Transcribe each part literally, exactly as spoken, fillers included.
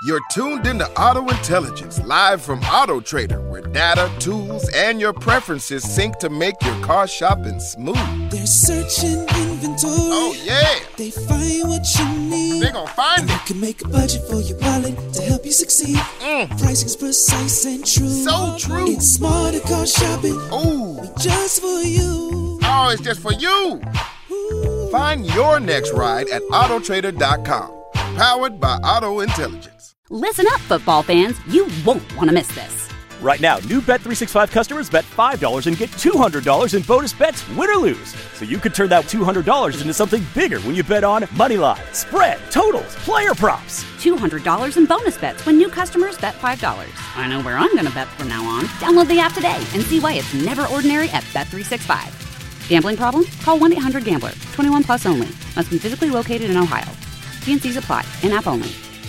You're tuned into Auto Intelligence, live from Auto Trader, where data, tools, and your preferences sync to make your car shopping smooth. They're searching inventory. Oh, yeah. They find what you need. They're gonna find and it. They can make a budget for your wallet to help you succeed. Mm. Pricing's precise and true. So true. It's smarter car shopping. Ooh. Just for you. Oh, it's just for you. Ooh. Find your next ride at Auto Trader dot com. Powered by Auto Intelligence. Listen up, football fans. You won't want to miss this. Right now, new Bet three sixty-five customers bet five dollars and get two hundred dollars in bonus bets, win or lose. So you could turn that two hundred dollars into something bigger when you bet on money line, spread, totals, player props. two hundred dollars in bonus bets when new customers bet five dollars. I know where I'm going to bet from now on. Download the app today and see why it's never ordinary at Bet three sixty-five. Gambling problem? Call one eight hundred gambler. twenty-one plus only. Must be physically located in Ohio. T and C's apply. In-app only.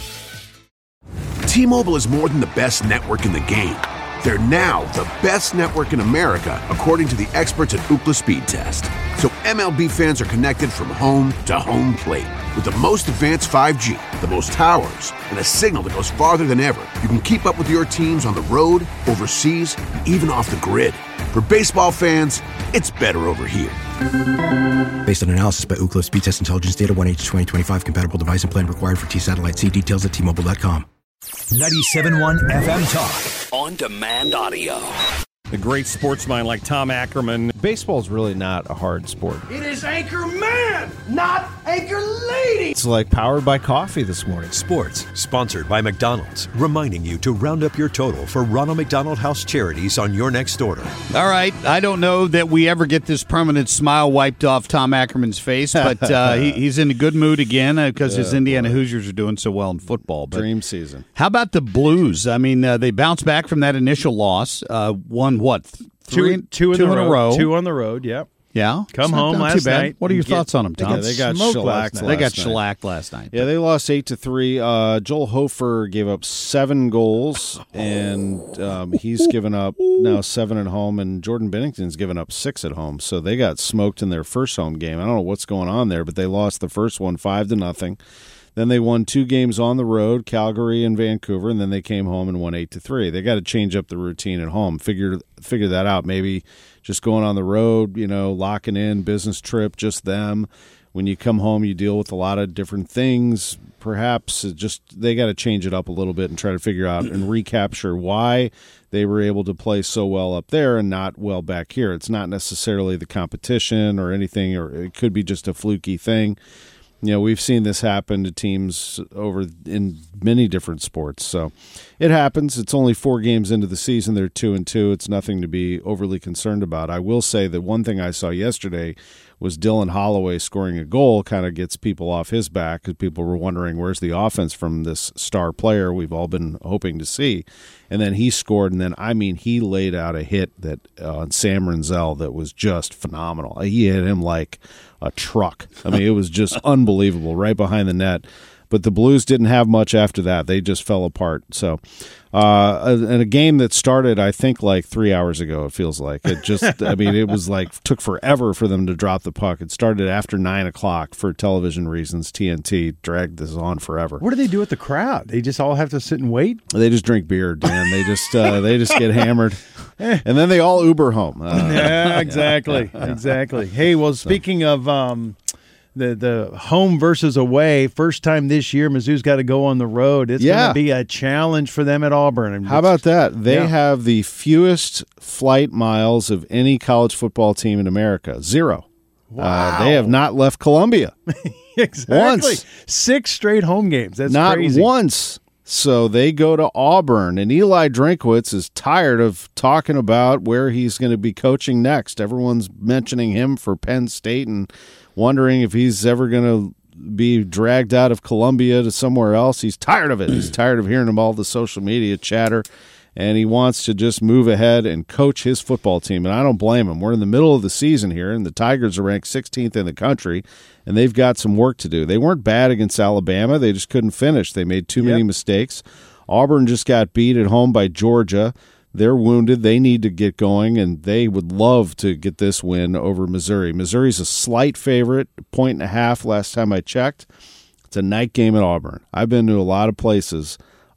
T-Mobile is more than the best network in the game. They're now the best network in America, according to the experts at Ookla Speed Test. So M L B fans are connected from home to home plate. With the most advanced five G, the most towers, and a signal that goes farther than ever, you can keep up with your teams on the road, overseas, and even off the grid. For baseball fans, it's better over here. Based on analysis by Ookla Speed Test Intelligence Data, one H twenty twenty-five compatible device and plan required for T-Satellite. See details at T Mobile dot com. ninety-seven point one F M Talk. On demand audio. The great sportsman like Tom Ackerman. Baseball's really not a hard sport. It is Anchor Man, not Anchor Lady. It's like powered by coffee this morning. Sports, sponsored by McDonald's, reminding you to round up your total for Ronald McDonald House Charities on your next order. All right, I don't know that we ever get this permanent smile wiped off Tom Ackerman's face, but uh, he, he's in a good mood again because uh, his Indiana boy. Hoosiers are doing so well in football. But dream season. How about the Blues? I mean, uh, they bounced back from that initial loss, uh, won what, three, two, two, in, two the in road. a row. Two on the road, yep. Yeah, come home last night. What are your thoughts on them, Tom? Yeah, they got shellacked. They got shellacked last night. Yeah, they lost eight to three. Uh, Joel Hofer gave up seven goals, and um, he's given up now seven at home. And Jordan Bennington's given up six at home. So they got smoked in their first home game. I don't know what's going on there, but they lost the first one five to nothing. Then they won two games on the road, Calgary and Vancouver, and then they came home and won eight to three. They got to change up the routine at home. Figure figure that out. Maybe just going on the road, you know, locking in, business trip, just them. When you come home, you deal with a lot of different things. Perhaps it just they got to change it up a little bit and try to figure out and recapture why they were able to play so well up there and not well back here. It's not necessarily the competition or anything, or it could be just a fluky thing. You know, we've seen this happen to teams over in many different sports. So it happens. It's only four games into the season. They're two and two. It's nothing to be overly concerned about. I will say that one thing I saw yesterday was Dylan Holloway scoring a goal kind of gets people off his back because people were wondering where's the offense from this star player we've all been hoping to see. And then he scored, and then, I mean, he laid out a hit that uh, on Sam Renzel that was just phenomenal. He hit him like a truck. I mean, it was just unbelievable, right behind the net. But the Blues didn't have much after that. They just fell apart. So, uh, and a game that started, I think, like three hours ago, it feels like. It just, I mean, it was like, took forever for them to drop the puck. It started after nine o'clock for television reasons. T N T dragged this on forever. What do they do with the crowd? They just all have to sit and wait? They just drink beer, Dan. They just, uh, they just get hammered. And then they all Uber home. Uh, yeah, exactly. Yeah. Exactly. Hey, well, speaking of um, the the home versus away, first time this year, Mizzou's got to go on the road. It's yeah. going to be a challenge for them at Auburn. And how about that? They yeah. have the fewest flight miles of any college football team in America. Zero. Wow. Uh, they have not left Columbia. Exactly. Once. Six straight home games. That's not crazy. once. So they go to Auburn, and Eli Drinkwitz is tired of talking about where he's going to be coaching next. Everyone's mentioning him for Penn State and wondering if he's ever going to be dragged out of Columbia to somewhere else. He's tired of it. He's tired of hearing all the social media chatter, and he wants to just move ahead and coach his football team, and I don't blame him. We're in the middle of the season here, and the Tigers are ranked sixteenth in the country, and they've got some work to do. They weren't bad against Alabama. They just couldn't finish. They made too many yep. mistakes. Auburn just got beat at home by Georgia. They're wounded. They need to get going, and they would love to get this win over Missouri. Missouri's a slight favorite, a point and a half last time I checked. It's a night game at Auburn. I've been to a lot of places.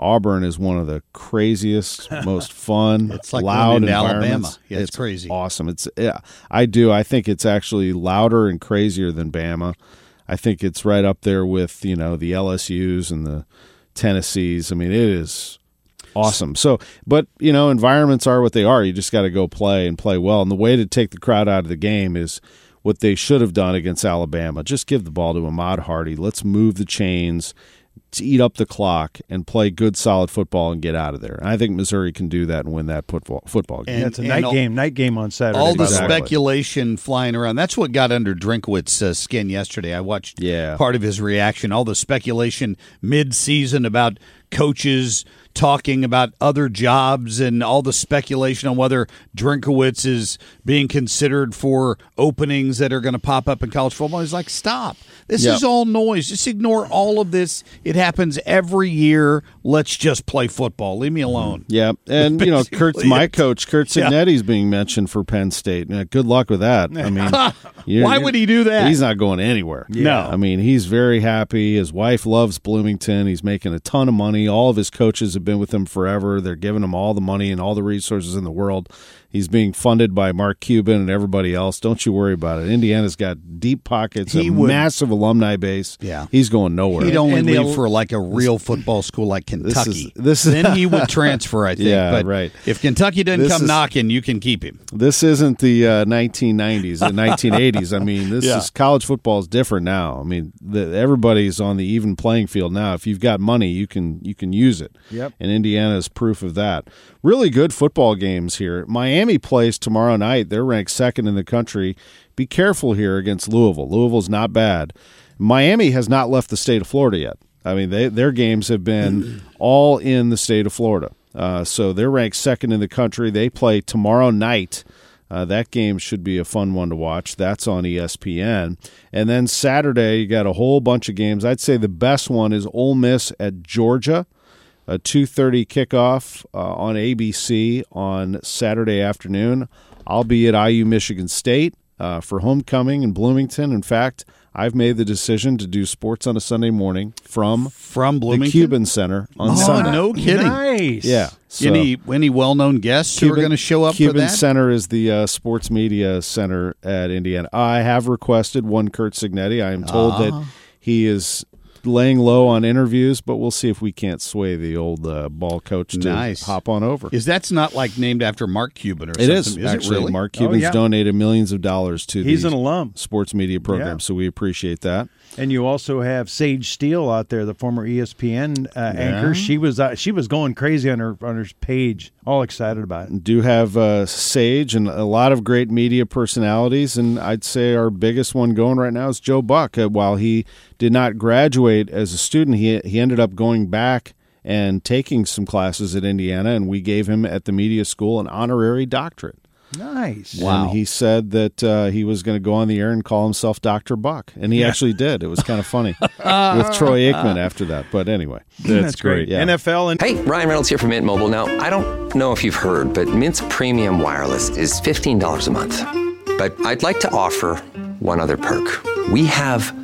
Auburn is one of the craziest, most fun, it's like loud going into environments. Alabama. Yeah, it's, it's crazy. Awesome. It's yeah, I do. I think it's actually louder and crazier than Bama. I think it's right up there with, you know, the L S Us and the Tennessees. I mean, it is awesome. So, but, you know, environments are what they are. You just got to go play and play well. And the way to take the crowd out of the game is what they should have done against Alabama. Just give the ball to Ahmad Hardy. Let's move the chains to eat up the clock and play good, solid football and get out of there. And I think Missouri can do that and win that football football game. And, yeah, it's a night all, game, night game on Saturday. All the exactly. speculation flying around. That's what got under Drinkwitz's uh, skin yesterday. I watched yeah. part of his reaction. All the speculation mid-season about coaches talking about other jobs and all the speculation on whether Drinkwitz is being considered for openings that are going to pop up in college football. He's like, stop. This yep. is all noise. Just ignore all of this. It happens every year. Let's just play football. Leave me alone. Yeah, and, you know, Kurt's my coach, Curt Cignetti's yeah. being mentioned for Penn State. Good luck with that. I mean, you're, why would he do that? He's not going anywhere. Yeah. No. I mean, he's very happy. His wife loves Bloomington. He's making a ton of money. All of his coaches have been with him forever. They're giving him all the money and all the resources in the world. He's being funded by Mark Cuban and everybody else. Don't you worry about it. Indiana's got deep pockets, he a would, massive alumni base. Yeah. He's going nowhere. He'd only and leave the, for like a real football school like Kentucky. This is, this is, then he would transfer, I think. Yeah, but right. If Kentucky doesn't this come is, knocking, you can keep him. This isn't the uh, nineteen nineties and nineteen eighties. I mean, this yeah. is college football is different now. I mean, the, everybody's on the even playing field now. If you've got money, you can you can use it. Yep. And Indiana is proof of that. Really good football games here. Miami plays tomorrow night. They're ranked second in the country. Be careful here against Louisville. Louisville's not bad. Miami has not left the state of Florida yet. I mean, they, their games have been all in the state of Florida. Uh, so they're ranked second in the country. They play tomorrow night. Uh, that game should be a fun one to watch. That's on E S P N. And then Saturday, you got a whole bunch of games. I'd say the best one is Ole Miss at Georgia. A two thirty kickoff uh, on A B C on Saturday afternoon. I'll be at I U Michigan State uh, for homecoming in Bloomington. In fact, I've made the decision to do sports on a Sunday morning from, from Bloomington? the Cuban Center on oh, Sunday. No kidding. Nice. Yeah. So any any well-known guests Cuban, who are going to show up Cuban for that? Center is the uh, sports media center at Indiana. I have requested one Curt Cignetti. I am told uh. that he is laying low on interviews, but we'll see if we can't sway the old uh, ball coach to nice. hop on over. Is that's not like named after Mark Cuban or it something? Is, is actually. It really? Mark Cuban's oh, yeah. donated millions of dollars to He's the an alum. sports media program, yeah. so we appreciate that. And you also have Sage Steele out there, the former E S P N uh, yeah. anchor. She was uh, she was going crazy on her on her page, all excited about it. Do have uh, Sage and a lot of great media personalities, and I'd say our biggest one going right now is Joe Buck. Uh, while he did not graduate as a student, he he ended up going back and taking some classes at Indiana, and we gave him at the media school an honorary doctorate. Nice. Wow. And he said that uh, he was going to go on the air and call himself Doctor Buck. And he yeah. actually did. It was kind of funny with Troy Aikman after that. But anyway. That's, that's great. Yeah. N F L. and Hey, Ryan Reynolds here from Mint Mobile. Now, I don't know if you've heard, but Mint's premium wireless is fifteen dollars a month. But I'd like to offer one other perk. We have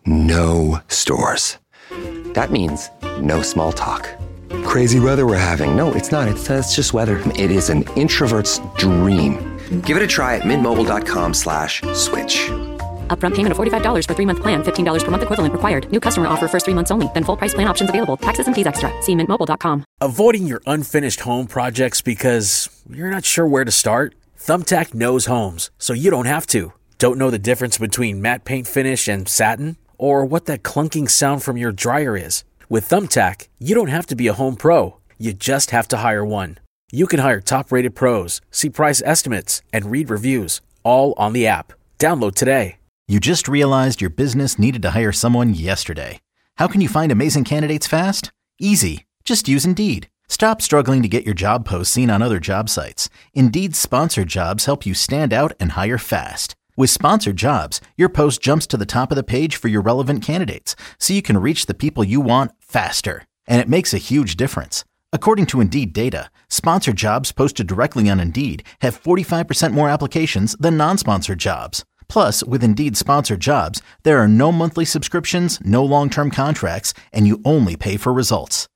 no stores. That means no small talk. Crazy weather we're having. No, it's not. It's, uh, it's just weather. It is an introvert's dream. Give it a try at mintmobile.com slash switch. Upfront payment of forty-five dollars for three-month plan. fifteen dollars per month equivalent required. New customer offer first three months only. Then full price plan options available. Taxes and fees extra. See mint mobile dot com. Avoiding your unfinished home projects because you're not sure where to start? Thumbtack knows homes, so you don't have to. Don't know the difference between matte paint finish and satin? Or what that clunking sound from your dryer is? With Thumbtack, you don't have to be a home pro. You just have to hire one. You can hire top-rated pros, see price estimates, and read reviews, all on the app. Download today. You just realized your business needed to hire someone yesterday. How can you find amazing candidates fast? Easy. Just use Indeed. Stop struggling to get your job posts seen on other job sites. Indeed's sponsored jobs help you stand out and hire fast. With sponsored jobs, your post jumps to the top of the page for your relevant candidates, so you can reach the people you want faster. And it makes a huge difference. According to Indeed data, sponsored jobs posted directly on Indeed have forty-five percent more applications than non-sponsored jobs. Plus, with Indeed sponsored jobs, there are no monthly subscriptions, no long-term contracts, and you only pay for results.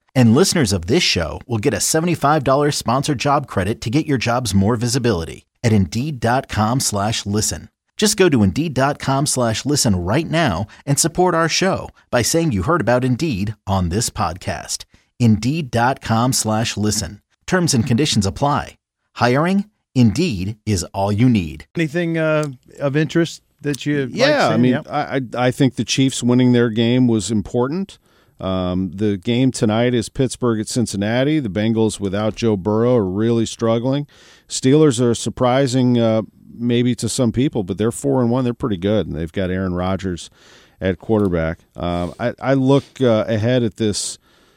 And listeners of this show will get a seventy-five dollars sponsored job credit to get your jobs more visibility at Indeed.com slash listen. Just go to Indeed.com slash listen right now and support our show by saying you heard about Indeed on this podcast. Indeed.com slash listen. Terms and conditions apply. Hiring? Indeed is all you need. Anything uh, of interest that you Yeah, like I mean, yep. I, I think the Chiefs winning their game was important. Um, the game tonight is Pittsburgh at Cincinnati. The Bengals without Joe Burrow are really struggling. Steelers are surprising uh, maybe to some people, but they're four and one. They're pretty good, and they've got Aaron Rodgers at quarterback. Um, I, I look uh, ahead at this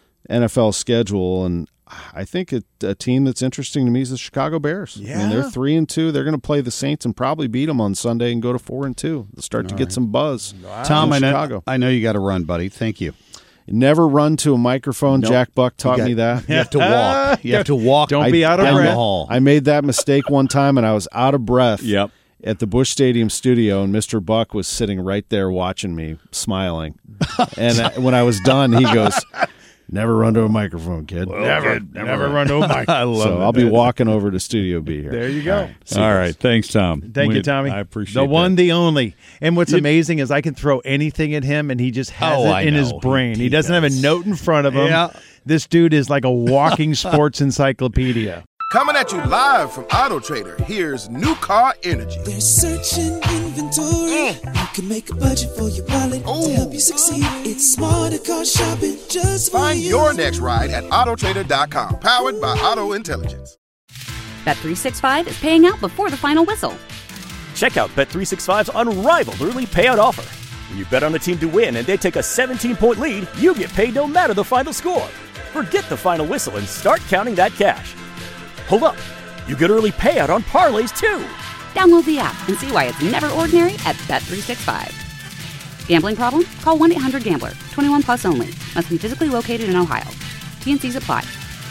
N F L schedule, and I think it, a team that's interesting to me is the Chicago Bears. Yeah. I mean, they're three and two. They're going to play the Saints and probably beat them on Sunday and go to four and two. They'll start All to get right. some buzz. Wow. Tom, I Chicago. know, I know you got to run, buddy. Thank you. Never run to a microphone. Nope. Jack Buck taught You got- me that. You have to walk. You have to walk. Don't be out of down breath. the hall. I made that mistake one time, and I was out of breath. Yep. At the Busch Stadium studio, and Mister Buck was sitting right there watching me, smiling. And I, when I was done, he goes, "Never run to a microphone, kid. Well, never, never, never run to a mic. I love so it. I'll be walking over to Studio B here. There you go. All right. See All you right. guys. Thanks, Tom. Thank We- you, Tommy. I appreciate the one, that. the only. And what's You- amazing is I can throw anything at him, and he just has Oh, it I in his know. brain. He, He doesn't have does. a note in front of him. Yeah. This dude is like a walking sports encyclopedia. Coming at you live from Auto Trader, here's New Car Energy. There's searching inventory. You can make a budget for your wallet to help you succeed. It's smarter car shopping just for Find you. your next ride at Auto Trader dot com, powered by Auto Intelligence. Bet three sixty-five is paying out before the final whistle. Check out Bet three sixty-five's unrivaled early payout offer. When you bet on a team to win and they take a seventeen-point lead, you get paid no matter the final score. Forget the final whistle and start counting that cash. Hold up. You get early payout on parlays, too. Download the app and see why it's never ordinary at Bet three sixty-five. Gambling problem? Call one eight hundred gambler. twenty-one plus only. Must be physically located in Ohio. T N Cs apply.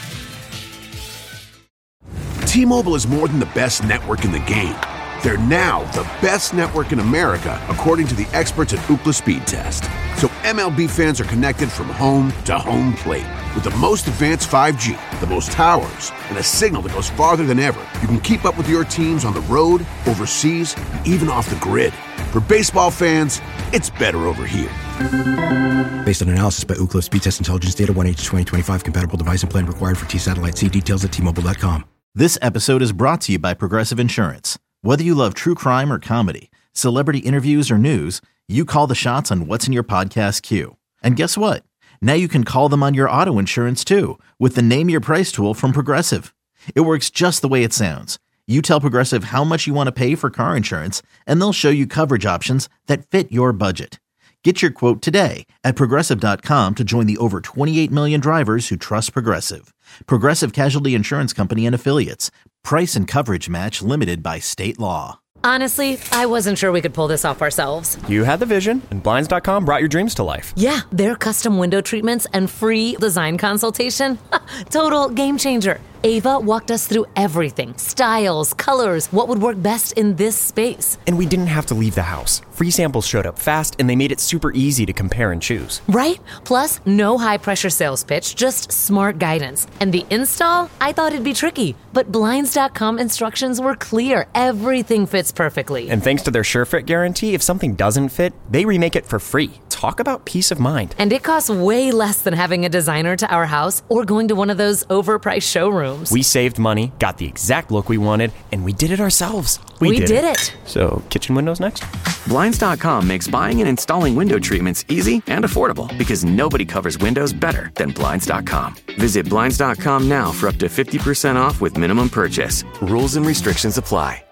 T-Mobile is more than the best network in the game. They're now the best network in America, according to the experts at Ookla Speed Test. So M L B fans are connected from home to home plate. With the most advanced five G, the most towers, and a signal that goes farther than ever, you can keep up with your teams on the road, overseas, and even off the grid. For baseball fans, it's better over here. Based on analysis by Ookla Speed Test Intelligence Data, one H twenty twenty-five compatible device and plan required for T-Satellite. See details at T Mobile dot com. This episode is brought to you by Progressive Insurance. Whether you love true crime or comedy, celebrity interviews or news, you call the shots on what's in your podcast queue. And guess what? Now you can call them on your auto insurance too with the Name Your Price tool from Progressive. It works just the way it sounds. You tell Progressive how much you want to pay for car insurance, and they'll show you coverage options that fit your budget. Get your quote today at Progressive dot com to join the over twenty-eight million drivers who trust Progressive. Progressive Casualty Insurance Company and Affiliates. Price and coverage match limited by state law. Honestly, I wasn't sure we could pull this off ourselves. You had the vision, and Blinds dot com brought your dreams to life. Yeah, their custom window treatments and free design consultation. Total game changer. Ava walked us through everything. Styles, colors, what would work best in this space. And we didn't have to leave the house. Free samples showed up fast, and they made it super easy to compare and choose. Right? Plus, no high-pressure sales pitch, just smart guidance. And the install? I thought it'd be tricky, but Blinds dot com instructions were clear. Everything fits perfectly. And thanks to their SureFit guarantee, if something doesn't fit, they remake it for free. Talk about peace of mind. And it costs way less than having a designer to our house or going to one of those overpriced showrooms. We saved money, got the exact look we wanted, and we did it ourselves. We, we did, did it. it. So, kitchen windows next? Blinds dot com makes buying and installing window treatments easy and affordable because nobody covers windows better than Blinds dot com. Visit Blinds dot com now for up to fifty percent off with minimum purchase. Rules and restrictions apply.